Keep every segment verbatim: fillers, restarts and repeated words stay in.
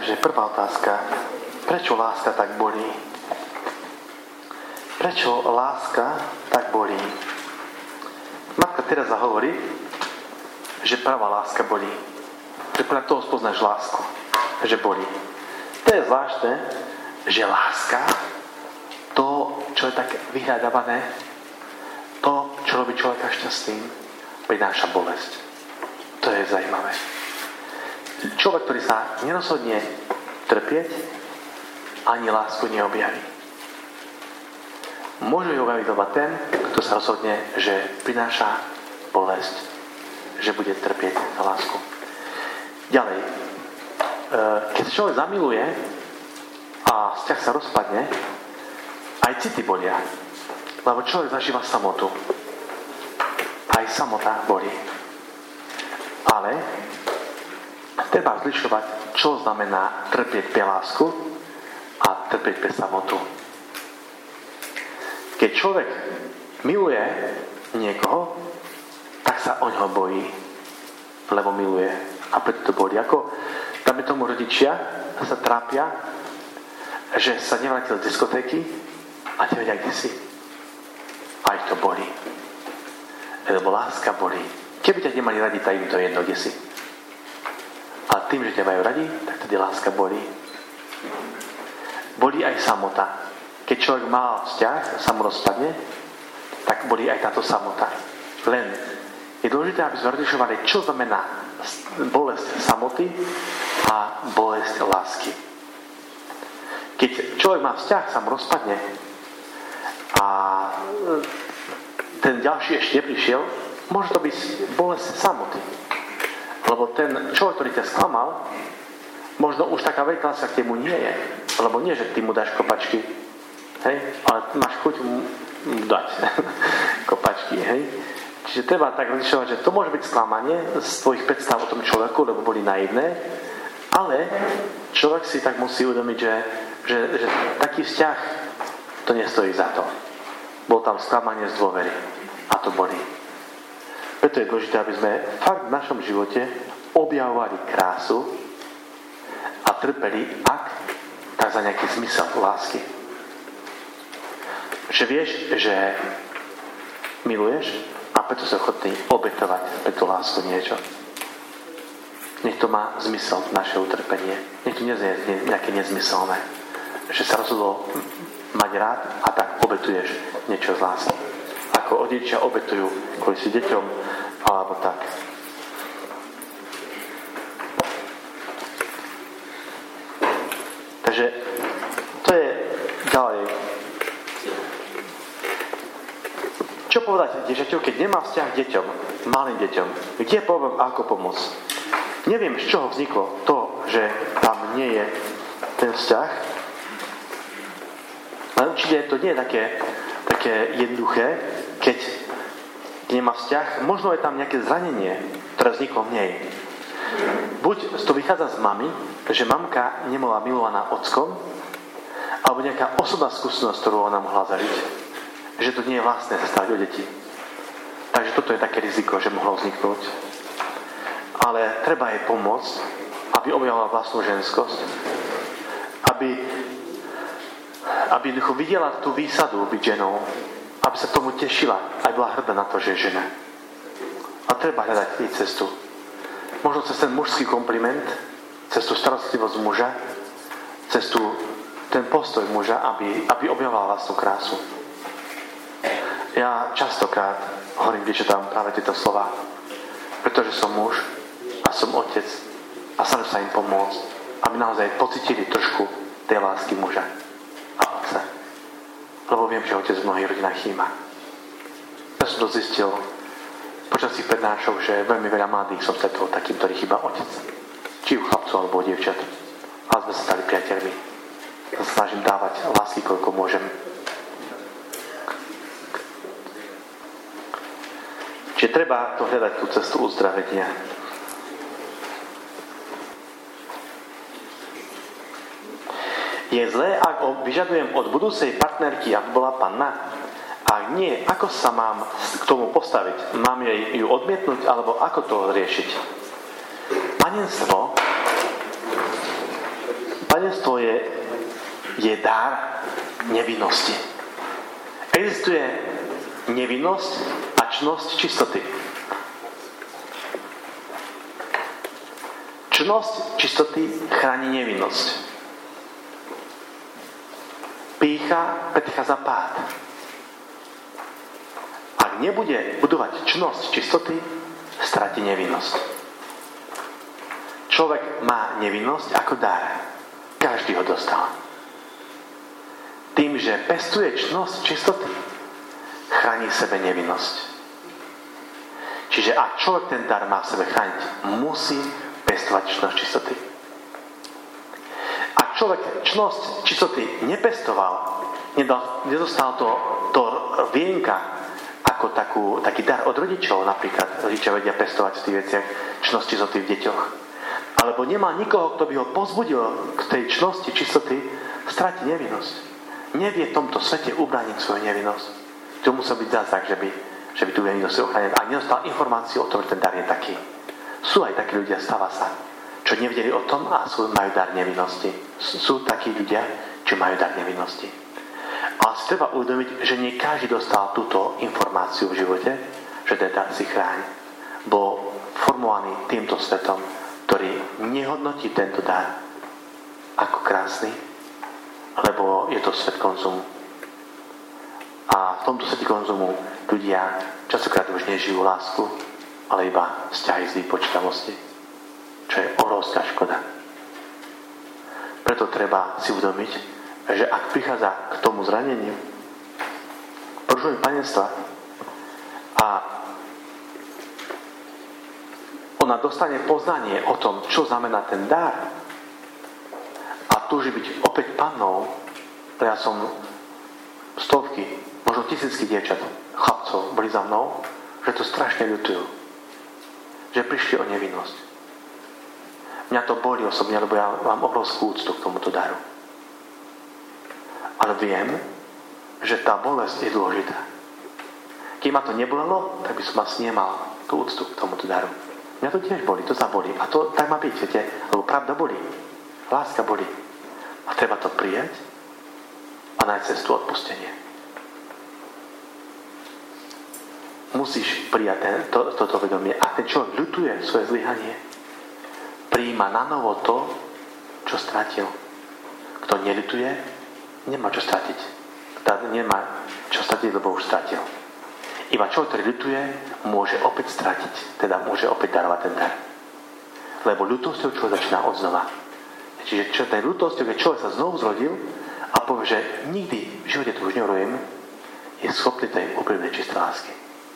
že prvá otázka, prečo láska tak bolí? Prečo láska tak bolí? Matka Teresa hovorí, že pravá láska bolí. Že podľa toho spoznáš lásku, že bolí. To je zvláštne, že láska, to, čo je tak vyhľadávané, to, čo robí človeka šťastným, prináša bolesť. To je zaujímavé. Človek, ktorý sa nerozhodne trpieť, ani lásku neobjaví. Môže ju objaviť iba ten, kto sa rozhodne, že prináša bolesť, že bude trpieť za lásku. Ďalej, keď sa človek zamiluje a vzťah sa rozpadne, aj city bolia, lebo človek zažíva samotu. Aj samota bolí. Ale treba zlišovať, čo znamená trpieť pre lásku a trpieť pre samotu. Keď človek miluje niekoho, tak sa o ňoho bojí, lebo miluje. A preto to bolí. Ako tam tomu rodičia sa trápia, že sa nevrátil z diskotéky a nevedia, kde si. A ich to bolí. Lebo láska bolí. Keby ťa nemali radi, tak im to jedno, kde si. A tým, že ťa majú radi, tak tedy láska bolí. Bolí aj samota. Keď človek má vzťah, sa mu rozpadne, tak bolí aj táto samota. Len je dôležité, aby sme rozlišovali, čo znamená bolesť samoty a bolesť lásky. Keď človek má vzťah, sa mu rozpadne a ten ďalší ešte neprišiel, môže to byť bolesť samoty. Lebo ten človek, ktorý ťa sklamal, možno už taká veľká láska k tému nie je. Lebo nie, že ty mu dáš kopačky, hej? Ale máš chuť mu dať kopačky, hej? Čiže treba tak rozlišovať, že to môže byť sklamanie z tvojich predstav o tom človeku, lebo boli naivné, ale človek si tak musí uvedomiť, že, že, že taký vzťah to nestojí za to. Bol tam sklamanie z dôvery a to bolí. Preto je dôležité, aby sme fakt v našom živote objavovali krásu a trpeli, ak tak za nejaký zmysel lásky. Že vieš, že miluješ a preto sa ochotný obetovať pre tú lásku niečo. Nech to má zmysel, naše utrpenie. Nech to nie je nejaké nezmyselné. Že sa rozhodol mať rád a tak obetuješ niečo z lásky. Ako rodičia obetujú kvôli si deťom alebo tak. Takže to je ďalej. Čo povedať dieťaťu, keď nemá vzťah k deťom, malým deťom? Kde poviem, ako pomôcť? Neviem, z čoho vzniklo to, že tam nie je ten vzťah. Ale určite to nie je také, také jednoduché, keď nemá vzťah. Možno je tam nejaké zranenie, ktoré vzniklo v nej. Buď to vychádza z mamy, že mamka nebola milovaná ockom, alebo nejaká osobná skúsenosť, ktorú ona mohla zažiť. Že to nie je vlastné sa starať o deti. Takže toto je také riziko, že mohlo vzniknúť. Ale treba jej pomôcť, aby objavila vlastnú ženskosť, aby, aby videla tú výsadu byť ženou, aby sa tomu tešila, aj bola hrdá na to, že je žena. A treba hľadať jej cestu. Možno cez ten mužský kompliment, cez tú starostlivosť muža, cez tú, ten postoj muža, aby, aby objavila vlastnú krásu. Ja častokrát hovorím dievčatám práve tieto slova, pretože som muž a som otec a snažím sa im pomôcť, aby naozaj pocítili trošku tej lásky muža a otca. Lebo viem, že otec v mnohých rodinách chýba. Ja som to zistil počas tých prednášok, že veľmi veľa mladých som stretol takým, ktorý chýba otec. Či u chlapcov alebo u dievčat. A sme sa stali priateľmi. Ja sa snažím dávať lásky, koľko môžem. Čiže treba to hľadať tú cestu uzdravenia. Je zlé, ak vyžadujem od budúcej partnerky, aby bola panna? Ak nie, ako sa mám k tomu postaviť? Mám jej ju odmietnúť, alebo ako to riešiť? Panenstvo Panenstvo je, je dar nevinnosti. Existuje nevinnosť a čnosť čistoty. Čnosť čistoty chráni nevinnosť. Pýcha predchádza pád. Ak nebude budovať čnosť čistoty, stratí nevinnosť. Človek má nevinnosť ako dar. Každý ho dostal. Tým, že pestuje čnosť čistoty, chráni sebe nevinnosť. Čiže ak človek ten dar má v sebe chrániť, musí pestovať čnosť čistoty. Ak človek čnosť čistoty nepestoval, nedostal to, to vienka ako takú, taký dar od rodičov, napríklad rodičia vedia pestovať v tých veciach čnosť čistoty v deťoch, alebo nemá nikoho, kto by ho pozbudil k tej čnosti čistoty, stratí nevinnosť. Nevie v tomto svete ubrániť svoju nevinnosť. To musel byť zázrak, že by, že by tú nevinnosť ochránil. A nedostal informáciu o tom, že ten dar je taký. Sú aj takí ľudia, stáva sa, čo nevedeli o tom a sú, majú dar nevinnosti. Sú takí ľudia, čo majú dar nevinnosti. Ale si treba uvedomiť, že nie každý dostal túto informáciu v živote, že ten dar si chráň. Bol formovaný týmto svetom, ktorý nehodnotí tento dar ako krásny, lebo je to svet konzumu. A v tomto svete konzumu ľudia častokrát už nežijú lásku, ale iba vzťahy z výpočítavosti, čo je obrovská škoda. Preto treba si uvedomiť, že ak prichádza k tomu zraneniu, porušovaniu panenstva a ona dostane poznanie o tom, čo znamená ten dar a túži byť opäť pannou, ja som stovky, možno tisícky dievčat, chlapcov boli za mnou, že to strašne ľutujú. Že prišli o nevinnosť. Mňa to bolí osobne, lebo ja mám obrovskú úctu k tomuto daru. Ale viem, že tá bolesť je dôležitá. Keď ma to nebolelo, tak by som asi nemal tú úctu k tomuto daru. Mňa to tiež bolí, to sa bolí. A to tak má byť, viete, lebo pravda bolí. Láska bolí. A treba to prijať a nájsť cestu odpustenia. Musíš prijať ten, to, toto vedomie. A ten človek ľutuje svoje zlyhanie, prijíma na novo to, čo stratil. Kto neľutuje, nemá čo stratiť. Kto nemá čo stratiť, lebo už stratil. Iba človek, ktorý ľutuje, môže opäť stratiť. Teda môže opäť darovať ten dar. Lebo ľutosťou človek začína odznova. Čiže čo ten ľutosťou, keď človek sa znovu zrodil a povie, že nikdy v živote tu už neurojem, je schopný tej úprimnej čistej lásky.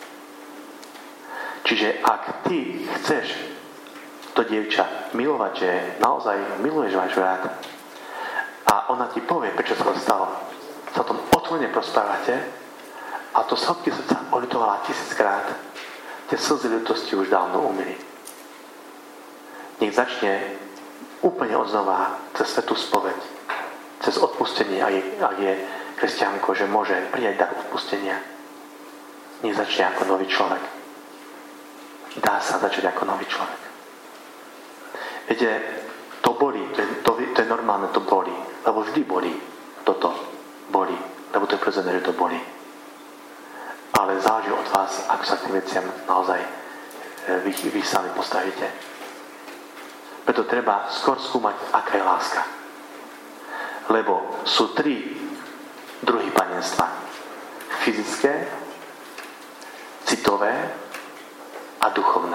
Čiže ak ty chceš to dievča milovať, že naozaj miluješ, máš rád a ona ti povie, prečo sa to stalo, sa o tom otvorene prosprávate a to sladké srdca oľutovala tisíckrát, tie slzy ľutosti už dávno umili. Nech začne úplne odznova cez svätú spoveď, cez odpustenie, ak je, ak je kresťanko, že môže prijať dar odpustenia. Nech začne ako nový človek. Dá sa začať ako nový človek. Viete, to bolí, to je, to, to je normálne, to bolí. Lebo vždy bolí. Toto bolí. Lebo to je prirodzené, že to bolí. Ale záleží od vás, ako sa k tým veciam naozaj vy, vy sami postavíte. Preto treba skôr skúmať, aká je láska. Lebo sú tri druhy panenstva. Fyzické, citové a duchovné.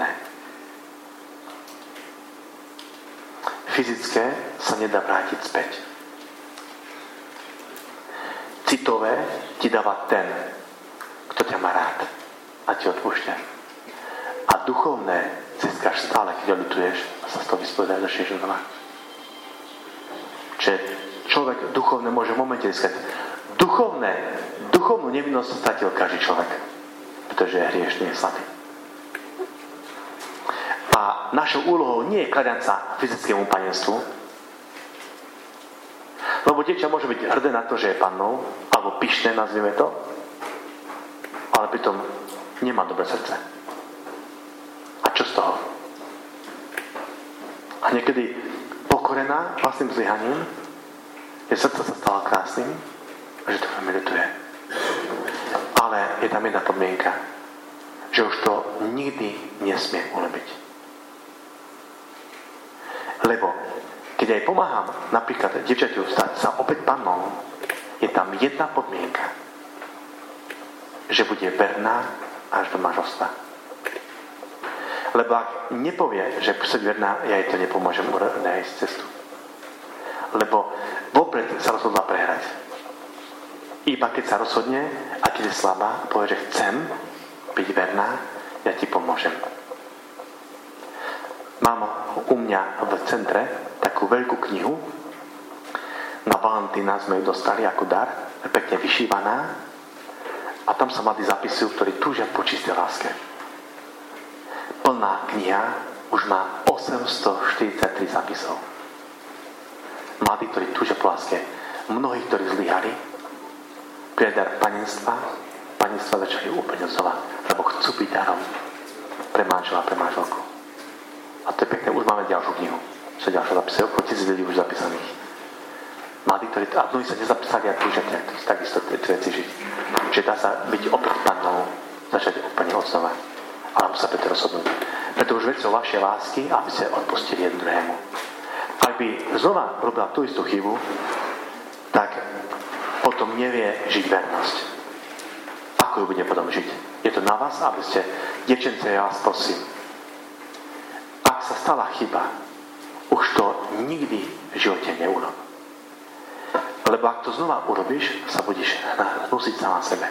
Fyzické sa nedá vrátiť späť. Citové ti dáva ten, kto ťa má rád a ti odpúšťa. A duchovné získaš stále, keď ľutuješ a sa z toho vyspovedáš za Ježiša znova. Čiže človek duchovné môže v momente získať. Duchovné, duchovnú nevinnosť stratil každý človek, pretože je hriešný, je slabý. A našou úlohou nie je kladať sa fyzickému panenstvu, lebo dievča môže byť hrdé na to, že je pannou, alebo pyšné, nazvime to, ale pritom nemá dobré srdce. A čo z toho? A niekedy pokorená vlastným zlyhaním Že srdce sa stalo krásnym a že to veľmi ľutuje. Ale je tam jedna podmienka, že už to nikdy nesmie urobiť. Lebo keď aj pomáham napríklad dievčaťu stať sa opäť pannou, je tam jedna podmienka, že bude verná až do manželstva. Lebo ak nepovie, že bude verná, ja jej to nepomôžem nájsť cestu. Lebo vopred sa rozhodla prehrať. Iba keď sa rozhodne a keď je slabá, povie, že chcem byť verná, ja ti pomôžem. Mám u mňa v centre takú veľkú knihu. Na Valentína sme ju dostali ako dar, pekne vyšívaná. A tam sa mladí zapisujú, ktorí túžia po čistej láske. Plná kniha už má osemstoštyridsaťtri zápisov. Mladí, ktorí túžia po láske. Mnohí, ktorí zlyhali, prijať dar panenstva, panenstva začali úplne znova, lebo chcú byť darom pre manžela, pre manželku. A to je pekné, už máme ďalšiu knihu. Čo ďalšie zapisy, okolo tisíc ľudí už zapísaných. Mladí, ktorí, a mnohí sa nezapísali a túžia takisto tie veci žiť. Čiže dá sa byť opäť pannou, začať úplne od znova. Ale musí sa preto rozhodnúť. Preto už vecou vašej lásky, aby ste odpustili jeden druhému. Ak by znova robila tú istú chybu, tak potom nevie žiť vernosť. Ako ju bude potom žiť? Je to na vás, aby ste, dievčence, ja vás prosím, ak sa stala chyba, už to nikdy v živote neurob. Lebo ak to znova urobíš, sa budeš hnusiť sama sebe.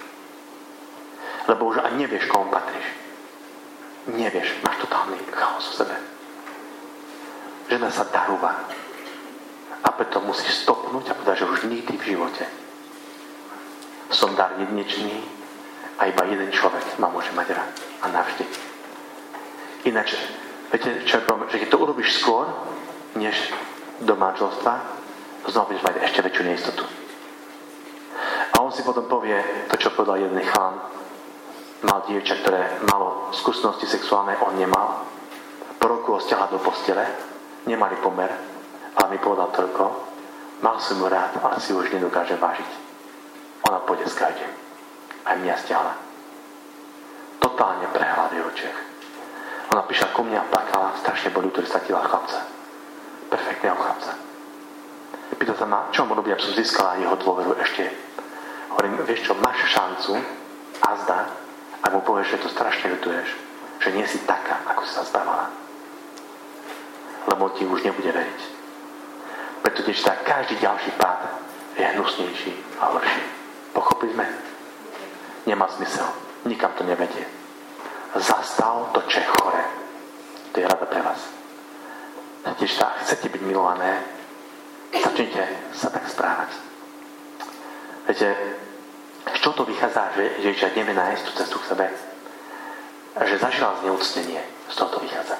Lebo už ani nevieš, komu patríš. Nevieš, máš totálny chaos v sebe. Žena sa darúva. A preto musíš stopnúť a povedať, že už nikdy v živote som dar jedinečný a iba jeden človek ma môže mať rád. A navždy. Ináč, viete, čo je problém? Že keď to urobíš skôr, než do manželstva, znova budeš mať ešte väčšiu neistotu. A on si potom povie to, čo povedal jeden chalán. Mal dievča, ktoré malo skúsenosti sexuálne, on nemal. Po roku ho stiahla do postele, nemali pomer, ale mi povedal toľko, mal som ju rád, ale si už nedokáže vážiť. Ona pôjde s každým. Aj mňa stiahla. Totálne prehrala v očiach. Ona prišla ku mne a plakala, strašne boli, ktorý stratila chlapca. Perfektného chlapca. Pýtal sa ma, čo mu robí, aby som získala jeho dôveru ešte. Hovorím, vieš čo, máš šancu a zdá, ak mu povieš, že to strašne ľutuješ, že nie si taká, ako si sa správala. Lebo ti už nebude veriť. Preto dečtá, každý ďalší pád je hnusnejší a horší. Pochopili sme? Nemá zmysel. Nikam to nevedie. Zastal to, čo je chore. To je rada pre vás. Dečtá, chcete byť milované, začnite sa tak správať. Viete, z čoho to vychádza, že dievča nevie nájsť tú cestu k sebe? Že zažila zneúctenie. Z toho to vychádza.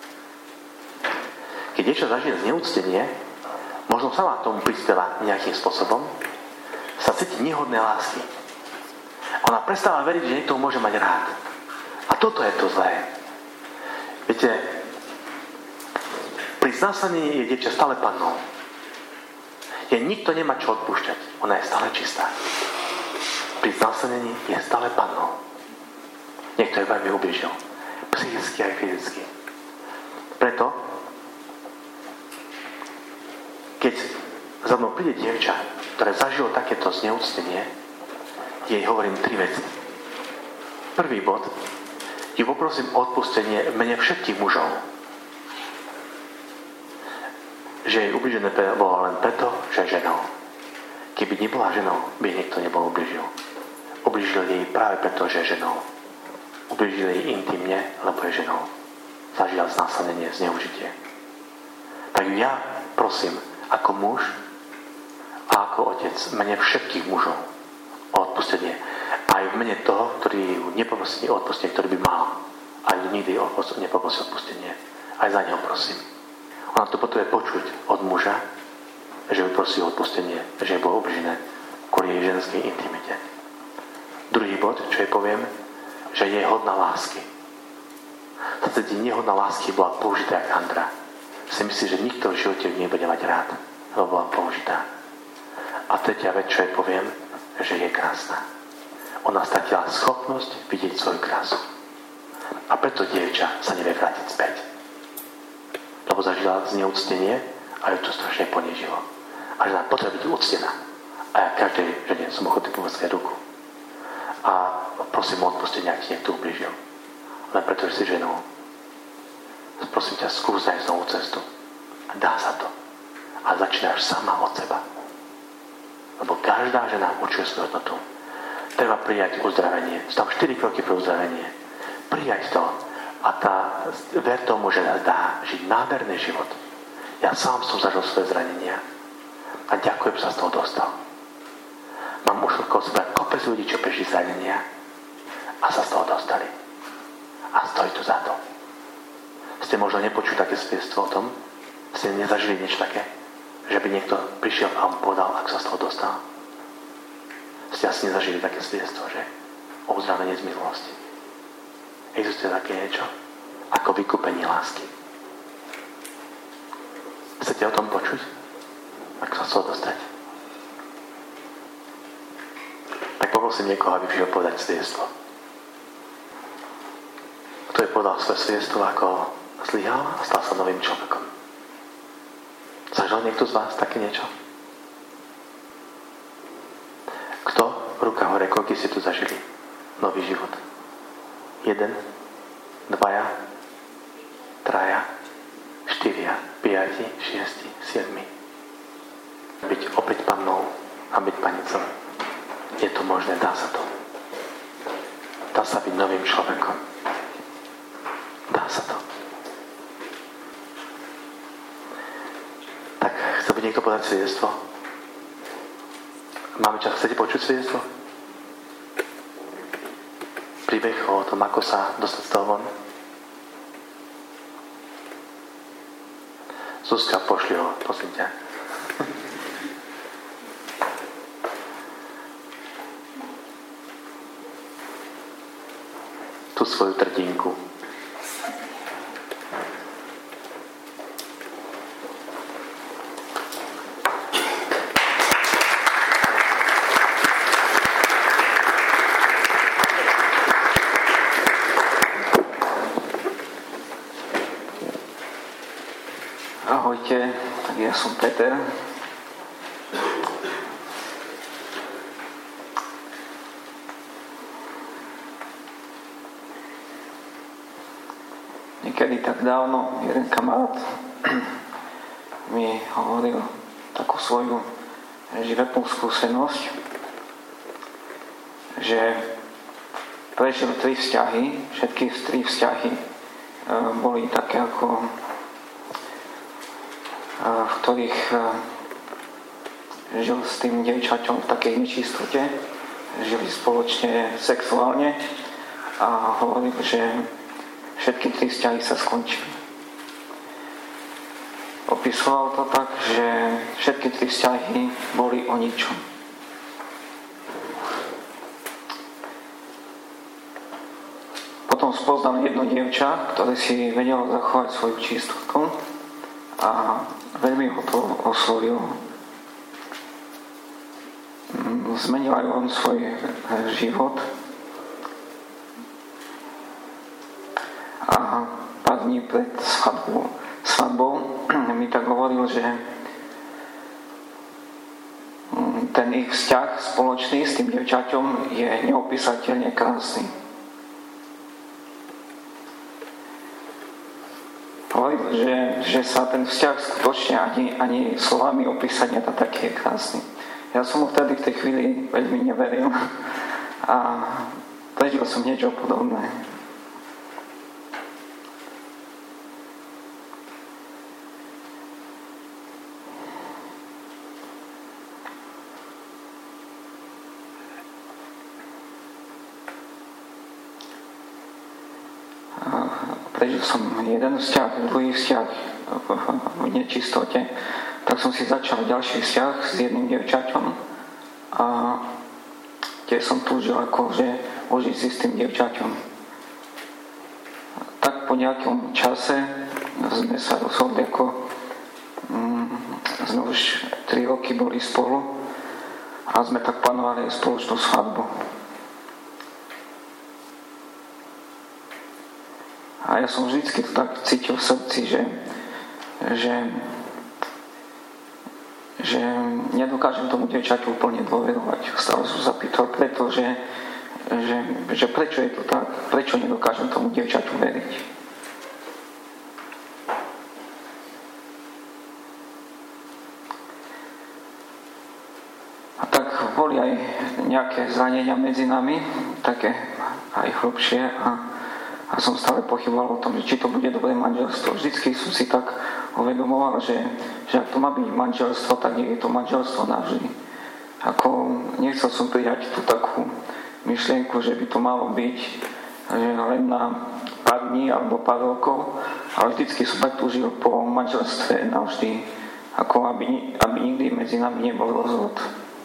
Keď dievča zažije zneúctenie, možno sama tomu prispieva nejakým spôsobom, sa cíti nehodné lásky. Ona prestáva veriť, že niekto môže mať rád. A toto je to zlé. Viete, pri znásilnení je dievča stále pannou. Je nikto nemá čo odpúšťať. Ona je stále čistá. Pri znásilnení je stále pannou. Niekto je veľmi ubližil. Psychicky aj fyzicky. Preto, keď za mnou príde dievča, ktoré zažilo takéto zneúctenie, jej hovorím tri veci. Prvý bod, ju poprosím o odpustenie v mene všetkých mužov. Že jej ubližené bolo len preto, že je ženou. Keby nebola ženou, by niekto nebol ubližil. Ubližil jej práve preto, že je ženou. Ubližil jej intimne, lebo je ženou. Zažila znásilnenie, zneužitie. Tak ja prosím, ako muž a ako otec, v mene všetkých mužov o odpustenie. Aj v mene toho, ktorý ju nepoprosí o odpustenie, ktorý by mal. Aj nikdy nepoprosí odpustenie. Aj za neho prosím. Ona to potrebuje počuť od muža, že ju prosí o odpustenie, že jej bolo ubližené kvôli jej ženskej intimite. Druhý bod, čo jej poviem, že je hodná lásky. Sa cíti nehodná lásky, bola použitá jak handra. Si myslí, že nikto v živote ju nebude mať rád, lebo bola použitá. A tretia vec, čo jej poviem, že je krásna. Ona stratila schopnosť vidieť svoju krásu. A preto dievča sa nevie vrátiť späť. Lebo zažila zneúctenie a ju to strašne ponížilo. A žena potrebuje byť úctená. A ja každej žene som ochotný pomôcť ruku. A prosím o odpustenie, ak ti niekto ublížil. Len preto, že si ženou. Prosím ťa, skús nájsť novú cestu. A dá sa to. A začínaš sama od seba. Lebo každá žena určuje svoju hodnotu. Treba prijať uzdravenie. Sú tam štyri kroky pre uzdravenie. Prijať to. A tá, ver tomu, že nás dá žiť nádherný život. Ja sám som zažil svoje zranenia. A ďakujem, že sa z toho dostal. Mám už okolo seba kopec ľudí, čo prešli zranenia a sa z toho dostali. A stojí to za to. Ste možno nepočuli také svedectvo o tom? Ste nezažili niečo také? Že by niekto prišiel a vám povedal, ak sa z toho dostal? Ste asi nezažili také svedectvo, že? O uzdravenie z minulosti. Existuje také niečo? Ako vykúpenie lásky. Chcete o tom počuť? Ak sa z toho dostať? Tak poprosím niekoho, aby prišiel povedať svedectvo. Kto je povedal svoje svedectvo, ako zlyhal a stal sa novým človekom. Zažil niekto z vás také niečo? Kto? Ruka hore, koľko ste tu zažili? Nový život. Jeden, dvaja, traja, štyria, piati, šiesti, siedmi. Byť opäť pannou a byť panicou. Je to možné, dá sa to. Dá sa byť novým človekom. Dá sa to. Tak, chce by niekto podať svedectvo? Máme čas, chcete počuť svedectvo? Príbeh o tom, ako sa dostať z toho von? Zuzka, pošli ho, prosím ťa. Tú svoju trdinku. Ahojte, tak ja som Peter. Niekedy tak dávno jeden kamarát mi hovoril takú svoju životnú skúsenosť, že prežil tri vzťahy, všetky tri vzťahy boli také ako v ktorých žil s tým dievčaťom v takej nečistote, žili spoločne sexuálne a hovoril, že všetky tri vzťahy sa skončili. Opisoval to tak, že všetky tri vzťahy boli o ničom. Potom spoznal jedno dievča, ktoré si vedelo zachovať svoju čistotu a veľmi ho to oslovilo. Zmenil aj on svoj život a pár dní pred svadbou, svadbou mi tak hovoril, že ten ich vzťah spoločný s tým dievčaťom je neopísateľne krásny. Že, že sa ten vzťah skutočne ani, ani slovami opísať nedá, taký je krásny. Ja som mu vtedy v tej chvíli veľmi neveril a prežil som niečo podobné. Prežil som jeden vzťah, druhý vzťah v nečistote, tak som si začal ďalší vzťah s jedným dievčaťom a tiež som túžil akože užiť si s tým dievčaťom. Tak po nejakom čase sme sa rozhodli, ako mm, sme už tri roky boli spolu a sme tak plánovali spoločnú svadbu. A ja som vždycky to tak cítil v srdci, že, že, že nedokážem tomu dievčaťu úplne dôverovať. Stále som sa pýtal preto, že, že, že prečo je to tak, prečo nedokážem tomu dievčaťu veriť. A tak boli aj nejaké zranenia medzi nami, také aj hlbšie, a A som stále pochyboval o tom, či to bude dobré manželstvo. Vždycky som si tak uvedomoval, že, že ak to má byť manželstvo, tak nie je to manželstvo navždy. Ako nechcel som prijať tú takú myšlienku, že by to malo byť že len na pár dní alebo pár rokov, ale vždycky som tak túžil po manželstve navždy, ako aby, aby nikdy medzi nami nebol rozvod.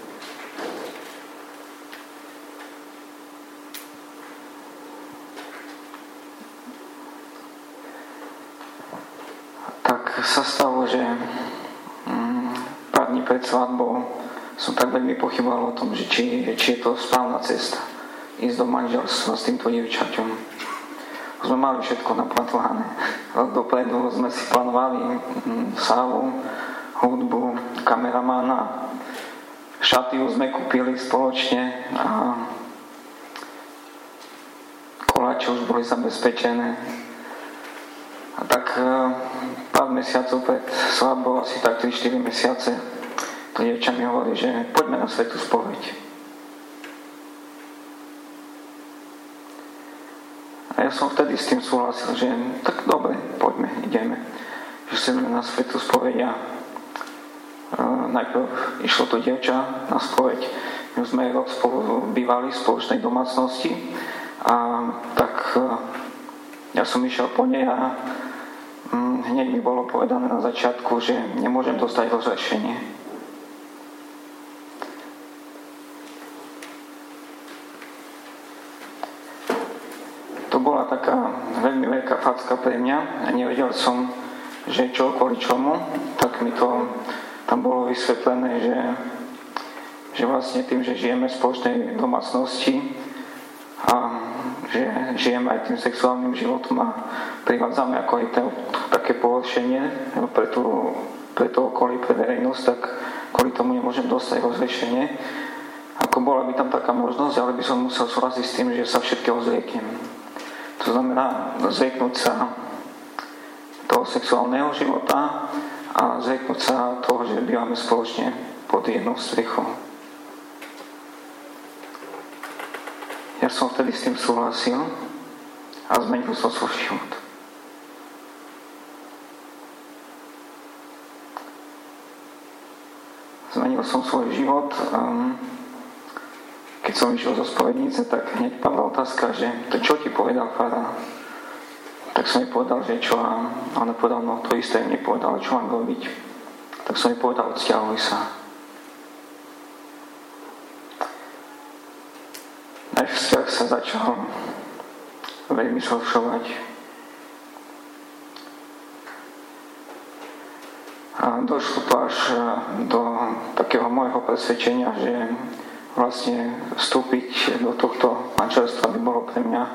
Sa stalo, že mm, pár dní pred svadbou som tak veľmi pochyboval o tom, že či, či je to správna cesta ísť do manželstva s týmto dievčaťom. Už sme mali všetko naplánované. Dopredu sme si plánovali mm, sálu, hudbu, kameramána, šaty už sme kúpili spoločne a koláče už boli zabezpečené. A tak pár mesiacov pred svadbou, asi tak tri štyri mesiace, to dievča mi hovorí, že poďme na svätú spoveď. A ja som vtedy s tým súhlasil, že tak dobre, poďme, ideme. Že chceme na svätú spoveď a najprv išlo to dievča na spoveď. My sme rok spolu bývali v spoločnej domácnosti a tak ja som išiel po nej a hneď mi bolo povedané na začiatku, že nemôžem dostať rozrešenie. To bola taká veľmi veľká facka pre mňa a nevedel som, že čo kvôli čomu, tak mi to tam bolo vysvetlené, že, že vlastne tým, že žijeme v spoločnej domácnosti a že žijeme aj tým sexuálnym životom a privádzame ako aj to, také pohoršenie pre, tú, pre to okolí, pre verejnosť, tak kvôli tomu nemôžem dostať rozriešenie. Ako bola by tam taká možnosť, ale by som musel súhlasiť s tým, že sa všetkého zrieknem. To znamená zrieknúť sa toho sexuálneho života a zrieknúť sa toho, že bývame spoločne pod jednou strechou. Ja som vtedy s tým súhlasil a zmenil som svoj život. Zmenil som svoj život. Keď som išiel zo spovednice, tak hneď padla otázka, že to čo ti povedal farár? Tak som jej povedal, že čo, a ona povedala, no to isté mne povedala, čo mám robiť. Tak som jej povedal, odsťahuj sa. Náš vzťah sa začal veľmi zhoršovať. A došlo to až do takého môjho presvedčenia, že vlastne vstúpiť do tohto manželstva by bolo pre mňa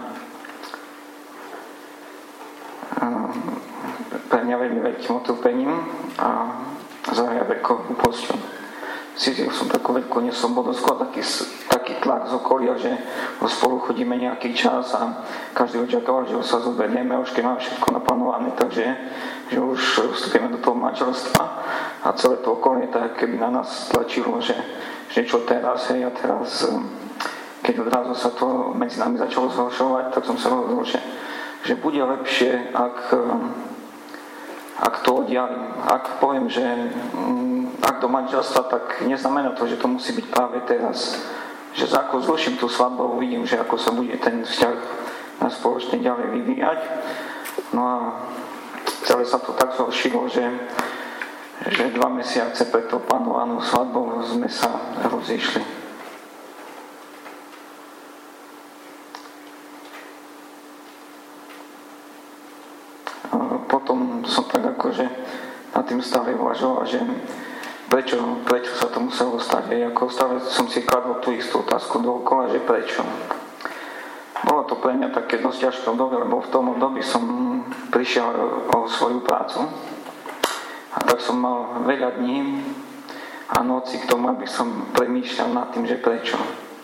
pre mňa veľmi veľkým utrpením a zároveň veľkou hlúposťou. Cítil som takú veľkú neslobodu, skôr taký, taký tlak z okolia, že spolu chodíme nejaký čas a každý očakával, že sa zoberieme, už keď máme všetko naplánované, takže že už vstúpime do toho manželstva a celé to okolie tak keby na nás tlačilo, že, že čo teraz, hej, a teraz keď odrazu sa to medzi nami začalo zhoršovať, tak som sa rozhodol, že, že bude lepšie, ak ak to oddialím, ak poviem, že ak do manželstva, tak neznamená to, že to musí byť práve teraz. Že ako zruším tú svadbu, uvidím, že ako sa bude ten vzťah na spoločne ďalej vyvíjať. No a celé sa to tak zhoršilo, že, že dva mesiace pred tou plánovanou svadbou sme sa rozišli. Potom som tak akože na tým stále uvažoval, že prečo, prečo sa to muselo stať. Aj ako stále som si kladol tú istú otázku dookola, že prečo. Bolo to pre mňa také dosť ťažké obdobie, lebo v tom období som prišiel o svoju prácu. A tak som mal veľa dní a noci k tomu, aby som premýšľal nad tým, že prečo.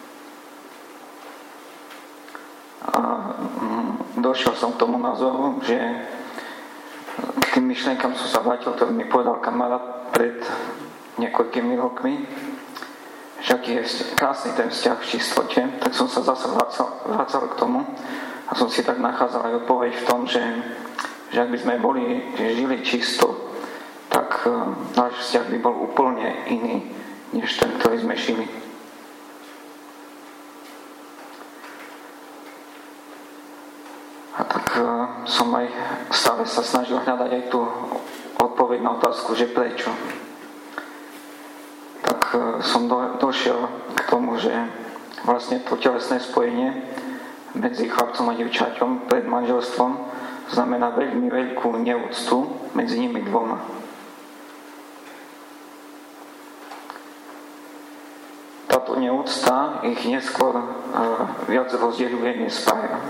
A došiel som k tomu názoru, že k tým myšlenkám som sa vrátil, ktorý mi povedal kamarát pred niekoľkými rokmi, že aký je krásny ten vzťah v čistote, tak som sa zase vracal, vracal k tomu a som si tak nachádzal aj odpoveď v tom, že, že ak by sme boli, žili čisto, tak uh, náš vzťah by bol úplne iný, než ten, ktorý sme žili. A tak uh, som aj stále sa snažil hľadať aj tú odpoveď na otázku, že prečo. Tak uh, som do, došiel k tomu, že vlastne to telesné spojenie medzi chlapcom a dievčaťom pred manželstvom znamená veľmi veľkú neúctu medzi nimi dvoma. Táto neúcta ich neskôr uh, viac rozdeľuje, nespája.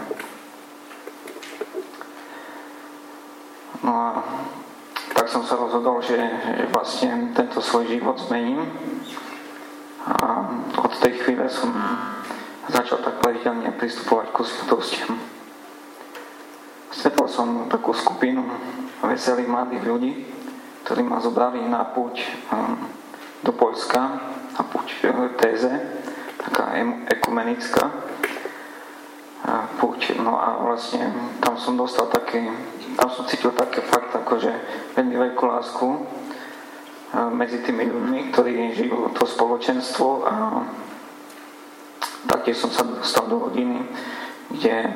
No a tak som sa rozhodol, že, že vlastne tento svoj život zmením. A od tej chvíle som začal tak pravidelne pristupovať ku sviatostiam. Stretol som takú skupinu veselých mladých ľudí, ktorí ma zobrali na púť um, do Poľska, na púť téze, taká ekumenická púť. No a vlastne tam som dostal také, tam som cítil také fakt, akože veľmi veľkú lásku medzi tými ľuďmi, ktorí žijú to spoločenstvo, a taktiež som sa dostal do rodiny, kde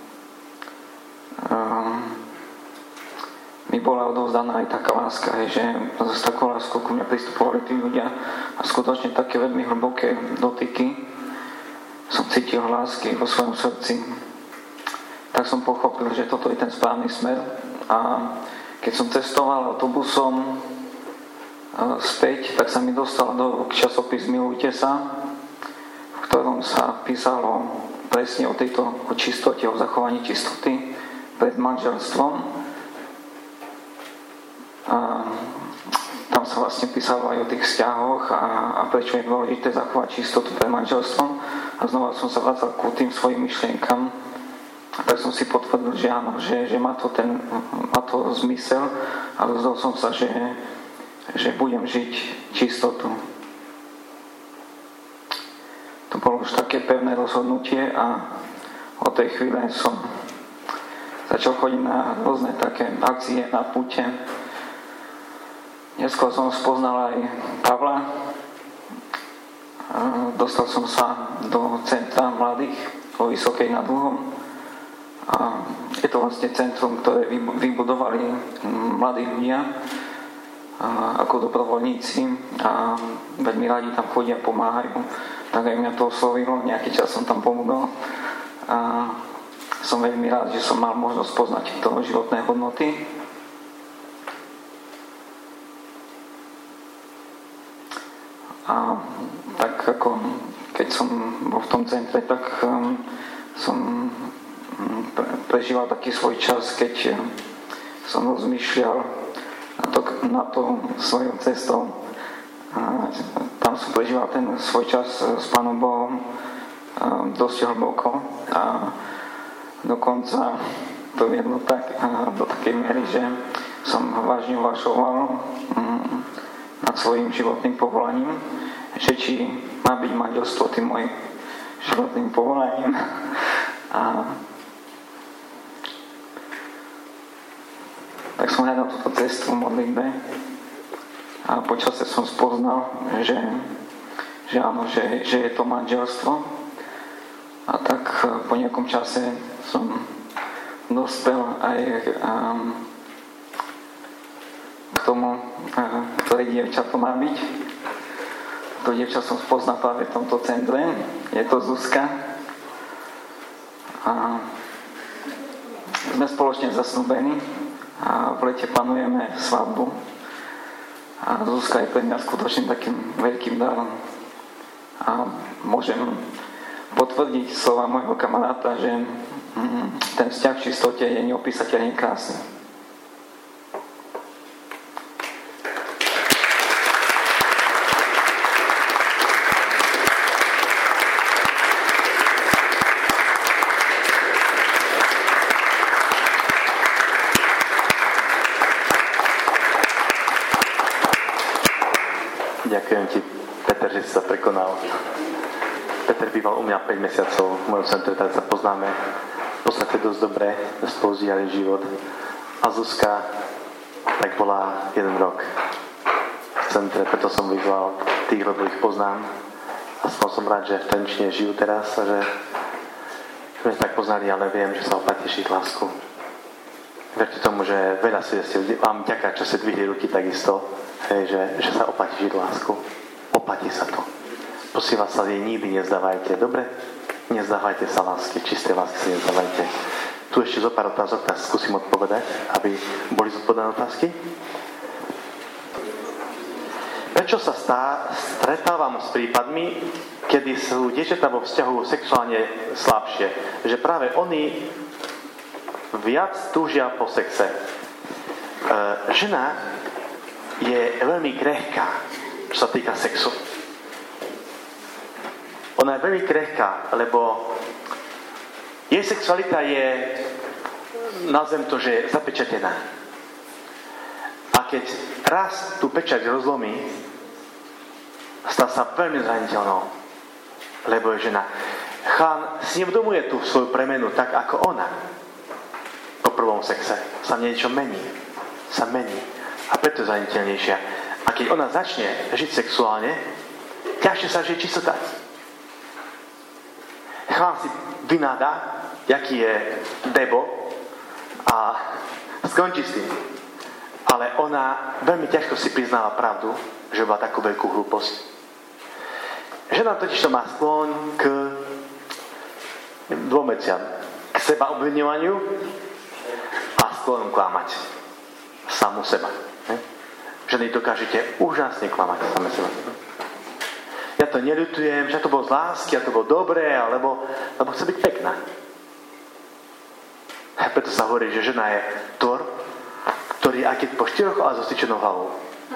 um, mi bola odovzdaná aj taká láska, že s takou láskou ku mňa pristupovali tí ľudia a skutočne také veľmi hlboké dotyky som cítil lásky vo svojom srdci. Tak som pochopil, že toto je ten správny smer, a keď som cestoval autobusom späť, tak sa mi dostal do rúk časopis Milujte sa, v ktorom sa písalo presne o tejto o čistote, o zachovaní čistoty pred manželstvom. A tam sa vlastne písalo aj o tých vzťahoch a, a prečo je dôležité zachovať čistotu pred manželstvom. A znova som sa vracal ku tým svojim myšlienkam. A tak som si potvrdil, že áno, že, že má, to ten, má to zmysel, a rozhodol som sa, že, že budem žiť čistotu. To bolo už také pevné rozhodnutie a od tej chvíle som začal chodiť na rôzne také akcie na púte. Neskôr som spoznal aj Pavla. Dostal som sa do centra mladých vo Vysokej nad Uhom. A je to vlastne centrum, ktoré vybudovali mladí ľudia ako dobrovoľníci a veľmi radi tam chodia a pomáhajú. Tak aj mňa to oslovilo, nejaký čas som tam pomohol a som veľmi rád, že som mal možnosť poznať tieto životné hodnoty. A tak ako keď som bol v tom centre, tak um, som pre, prežíval taký svoj čas, keď um, som rozmýšľal na to, na to svojou cestou. A tam som prežíval ten svoj čas s Pánom Bohom um, dosť hlboko a dokonca to viedlo tak, do takej miery, že som vážne uvažoval um, nad svojím životným povolaním, že či má byť manželstvo tým môjim životným povolaním. A tak som hľadal túto cestu v modlitbe a počasie som spoznal, že, že áno, že, že je to manželstvo. A tak po nejakom čase som dospel aj um, k tomu, ktoré dievča to má byť. To dievča som spoznal práve v tomto centre. Je to Zuzka. A sme spoločne zasnúbení a v lete plánujeme svadbu. A Zuzka je pre mňa skutočne takým veľkým darom. A môžem potvrdiť slova môjho kamaráta, že ten vzťah v čistote je neopísateľne krásny. Ďakujem ti, Peter, že si sa prekonal. Peter býval u mňa päť mesiacov v mojom centre, tak sa poznáme v podstate dosť dobre, spolu zdieľali život. A Zuzka tak bola jeden rok v centre, preto som vyzval tých, lebo ich poznám. A som rád, že v Trenčine žijú teraz a že sme tak poznali, ale viem, že sa oplatí žiť lásku. Verte tomu, že veľa svedectiev vám ďaká, čo sa dvihli ruky takisto. Hej, že, že sa oplatí žiť lásku. Oplatí sa to. Prosím vás, sa jej nikdy nezdávajte. Dobre? Nezdávajte sa lásky. Čisté lásky sa nezdávajte. Tu ešte zo pár otázok, tak skúsim odpovedať, aby boli zodpovedané otázky. Prečo sa stá, stretávam s prípadmi, kedy sú dievčatá vo vzťahu sexuálne slabšie? Že práve oni viac túžia po sexe. E, žena je veľmi krehká, čo sa týka sexu. Ona je veľmi krehká, lebo jej sexualita je, nazvem to, že je zapečatená. A keď raz tú pečať rozlomí, stá sa veľmi zraniteľnou, lebo je žena. Chlán si neuvedomuje tú svoju premenu tak, ako ona. Po prvom sexe sa niečo mení. Sa mení. A preto je zraniteľnejšia. A keď ona začne žiť sexuálne, ťažšie sa žije čistota. Chlán si vynáda, jaký je debo a skončí s tým. Ale ona veľmi ťažko si priznáva pravdu, že bola takú veľkú hlúposť. Žena totiž to má sklon k dvom veciam. K seba obviňovaniu a sklon klamať samu seba. Ženy dokážete úžasne klamať same seba. Ja to neľutujem, že to bolo z lásky, a to bolo dobré, alebo, alebo chce byť pekná. A preto sa hovorí, že žena je tvor, ktorý aj keď po štyroch, ale so styčenou hlavou.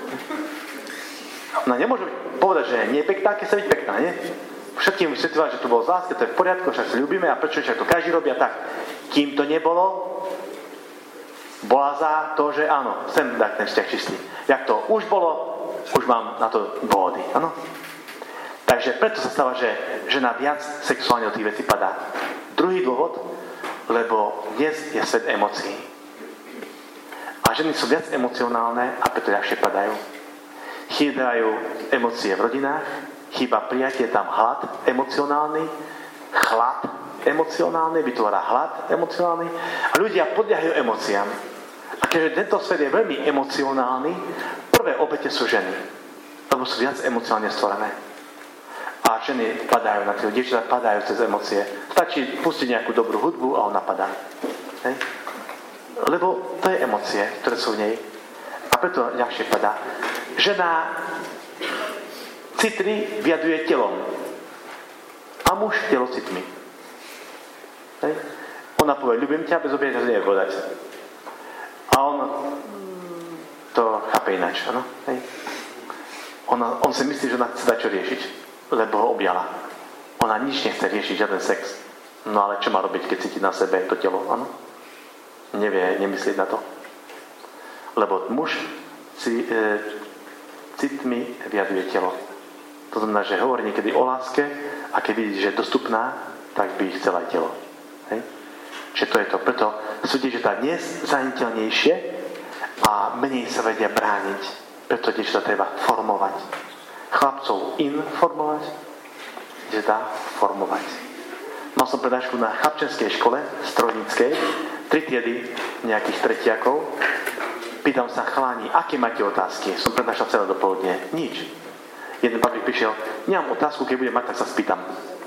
No nemôže povedať, že nie je pekná, keď sa byť pekná, nie? Všetkým vysvetľovať, že to bolo z lásky, to je v poriadku, však sa ľúbime a prečo však to každý robí a tak. Kým to nebolo, bola za to, že áno, chcem dať ten vzťah čistý. Jak to už bolo, už mám na to dôvody, áno? Takže preto sa stáva, že žena viac sexuálne od tých vecí padá. Druhý dôvod, lebo dnes je svet emócií. A ženy sú viac emocionálne a preto ľahšie padajú. Chýbajú emócie v rodinách, chýba prijatie, tam hlad emocionálny, chlad emocionálny, vytvára hlad emocionálny a ľudia podľahajú emóciám. A keďže tento svet je veľmi emocionálny, prvé obete sú ženy, lebo sú viac emocionálne stvorené. A ženy padajú na tým, dievčatá padajú cez emócie. Stačí pustiť nejakú dobrú hudbu a ona padá. Hej? Lebo to je emócie, ktoré sú v nej. A preto ľahšie padá. Žena citmi vyjadruje telom. A muž telocitmi. Hej? Ona povie, ľúbim ťa, bez objenia to nevie povedať. A on to chápe ináč. Ano? Hej? Ona, on si myslí, že ona chce dať čo riešiť, lebo ho objala. Ona nič nechce riešiť, žiaden sex. No ale čo má robiť, keď cíti na sebe to telo? Ano? Nevie nemyslieť na to. Lebo muž si, e, citmi vyjadruje telo. To znamená, že hovorí niekedy o láske a keď vidí, že je dostupná, tak by chcel aj telo. Hej? Čiže to je to. Preto sú dievčatá dnes zraniteľnejšie a menej sa vedia brániť. Preto dievčatá treba formovať. Chlapcov informovať, dievčatá formovať. Mal som prednášku na chlapčenskej škole, strojníckej, tri triedy nejakých tretiakov. Pýtam sa, chláni, aké máte otázky? Som prednášal celé dopoludne. Nič. Jeden babík prišiel, nemám otázku, keď budem mať, tak sa spýtam.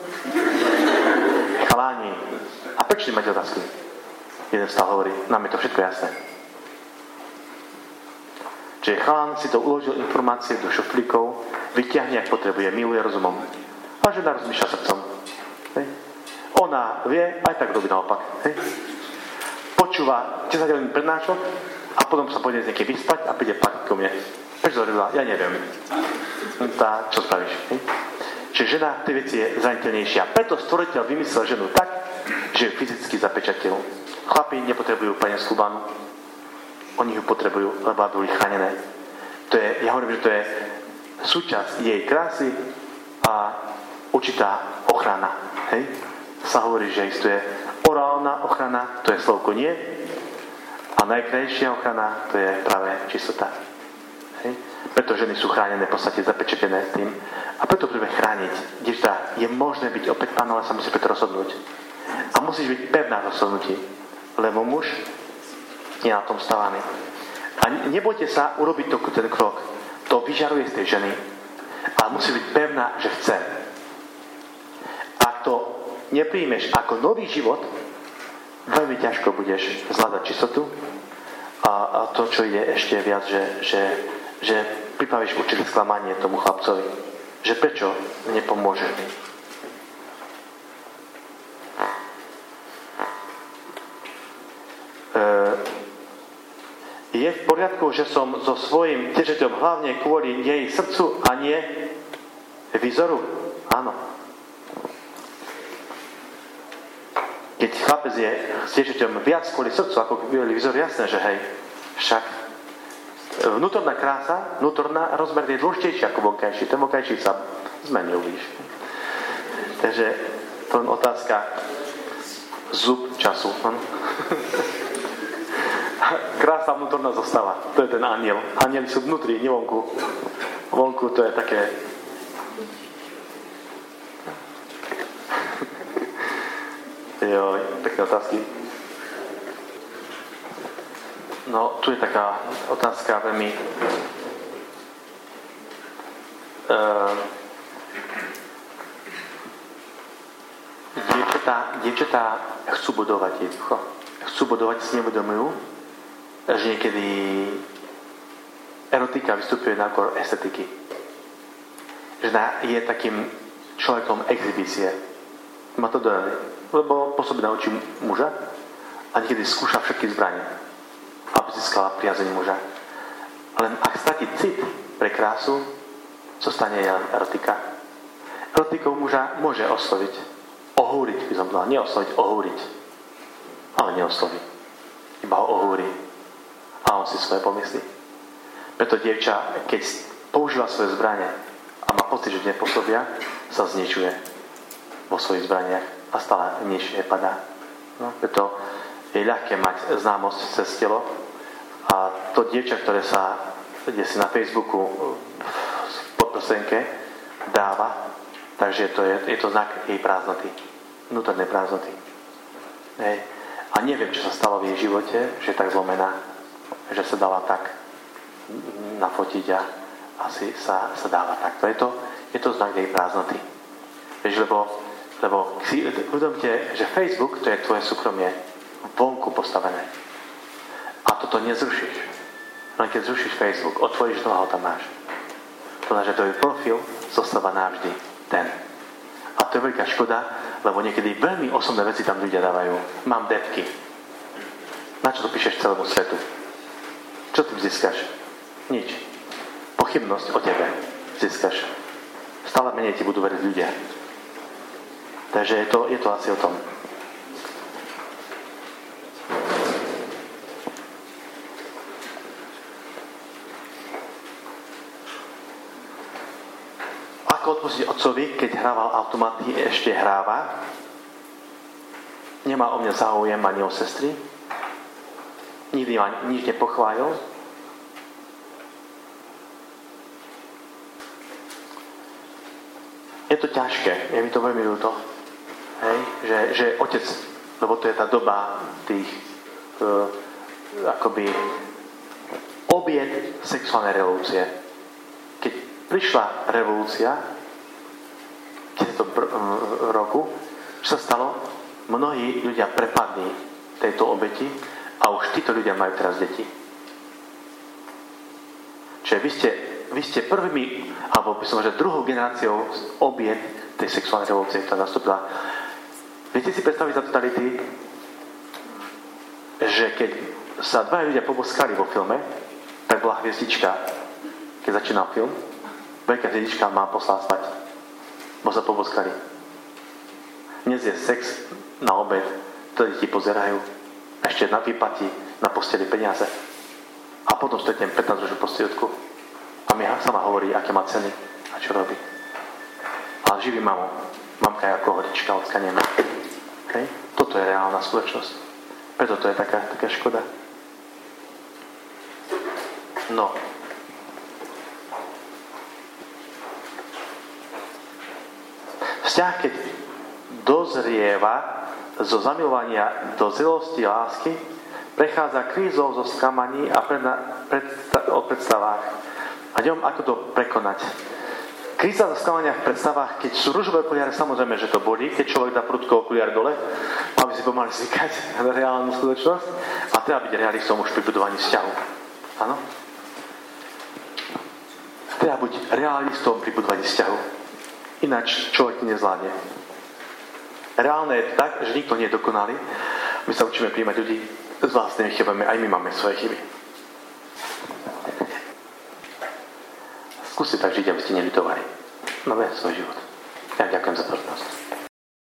Chláni, a prečo máte otázky? Jeden vstal hovorí, nám je to všetko jasné. Čiže chalán si to uložil informácie do šuflíkov, vyťahne, ak potrebuje, miluje rozumom. A žena rozmýšľa srdcom. Hej. Ona vie, aj tak robí naopak. Hej. Počúva desať hodín prednášok a potom sa pôjde z niekej vyspať a príde platiť ku mne. Prečo to robila? Ja neviem. Tá, čo spravíš? Hej. Čiže žena v tej veci je zraniteľnejšia. Preto stvoriteľ vymyslel ženu tak, že ju fyzicky zapečatil. Chlapi nepotrebujú panenskú vanu. Oni ju potrebujú, lebo aby boli chránené. To je, ja hovorím, že to je súčasť jej krásy a určitá ochrana. Hej? Sa hovorí, že existuje orálna ochrana, to je slovko nie. A najkrajšia ochrana, to je práve čistota. Hej? Preto ženy sú chránené, v podstate zapečatené s tým. A preto budeme chrániť. Kdežto je možné byť opäť pán, ale sa musí preto rozhodnúť. A musíš byť pevná v rozhodnutí. Lebo muž je na tom stávaný. A nebojte sa urobiť to, ten krok. To vyžaruje z tej ženy. Ale musí byť pevná, že chce. Ak to nepríjmeš ako nový život, veľmi ťažko budeš zvládať čistotu. A, a to, čo ide ešte viac, že, že, že pripravíš určité sklamanie tomu chlapcovi. Že prečo nepomôže. Je v poriadku, že som so svojím tešiteľom hlavne kvôli jej srdcu a nie výzoru? Áno. Keď chlapec je s tešiteľom viac kvôli srdcu ako kvôli výzoru, jasné, že hej. Však vnútorná krása, vnútorná rozmer je dôležitejší ako vonkajší. Ten vonkajší sa zmenil, víš. Takže to je otázka zub času. Krása vnútorná zostáva. To je ten anjel. Anjeli sú vnútri, nie vonku. Vonku to je také... Joj, pekné otázky. No, tu je taká otázka veľmi... Uh, dievčatá, dievčatá chcú budovať jednoducho. Chcú budovať, si nevedomujú, že niekedy erotika vystupuje na úkor estetiky. Žena je takým človekom exhibície. Má to dodané. Lebo pôsobí na oči muža a niekedy skúša všetky zbranie, aby získala priazeň muža. Ale ak stratí cit pre krásu, co stane je erotika. Erotikou muža môže osloviť. Ohúriť, by som povedal. Nie osloviť, ohúriť. Ale neosloví. Iba ho ohúri. A on si svoje pomyslí. Preto dievča, keď používa svoje zbranie a má pocit, že nepôsobia, sa zničuje vo svojich zbraniach a stále nižšie padá. No, preto je ľahké mať známosť cez telo a to dievča, ktoré sa kde si na Facebooku v podprsenke dáva, takže to je, je to znak jej prázdnoty. Vnútornej prázdnoty. Hej. A neviem, čo sa stalo v jej živote, že je tak zlomená, že sa dala tak nafotiť a asi sa, sa dáva takto. Je to, je to znak jej prázdnoty. Vieš, lebo, lebo uvedomte, že Facebook, to je tvoje súkromie, vonku postavené. A toto nezrušíš. Len keď zrušíš Facebook, otvoríš to a ho tam máš. To znamená, že tvoj profil zostáva navždy ten. A to je veľká škoda, lebo niekedy veľmi osobné veci tam ľudia dávajú. Mám depky. Na čo to píšeš celému svetu? Čo tým získaš? Nič. Pochybnosť o tebe získaš. Stále menej ti budú veriť ľudia. Takže je to, je to asi o tom. Ako odpustiť otcovi, keď hrával automaty, ešte hráva? Nemá o mňa záujem ani o sestry? Nikdy ma nič nepochválil? Je to ťažké, je mi to veľmi ľúto. Hej? Že, že otec, lebo to je tá doba tých uh, akoby obiet sexuálnej revolúcie. Keď prišla revolúcia v tisícom roku, čo sa stalo? Mnohí ľudia prepadli tejto obeti a už títo ľudia majú teraz deti. Čiže vy ste, vy ste prvými, alebo by som že druhou generáciou obiet tej sexuálnej revolúcie, ktorá nastúpila. Viete si predstaviť za totality, že keď sa dvaja ľudia poboskali vo filme, tak bola hviezdička, keď začínal film, veľká hviezdička má poslať spať. Bo sa poboskali. Dnes je sex na obed, to deti pozerajú, ešte na výpati, na posteli peniaze. A potom stretnem pätnásťročnú prostitutku a mi sama hovorí, aké má ceny a čo robí. Ale živí mamu. Mamka je alkoholička, ocka nemá. Okay? Toto je reálna skutočnosť. Preto to je taká, taká škoda. No. Vzťah, keď dozrieva zo zamilovania do zelosti a lásky, prechádza krízou zo sklamaní a pred, pred, o predstavách. A ňom, ako to prekonať. Kríza zo sklamania v predstavách, keď sú ružové okuliare, samozrejme, že to bolí, keď človek dá prudko okuliar dole, aby si pomaly zvykať na reálnu skutočnosť a treba byť realistom už pri budovaní vzťahu. Áno? Treba byť realistom pri budovaní vzťahu. Ináč človek nezvládne. Reálne je tak, že nikto nie je dokonalý. My sa učíme príjmať ľudí s vlastnými chybami, aj my máme svoje chyby. Skúste tak žiť, aby ste neľutovali. Nové svoj život. Ja ďakujem za pozornosť.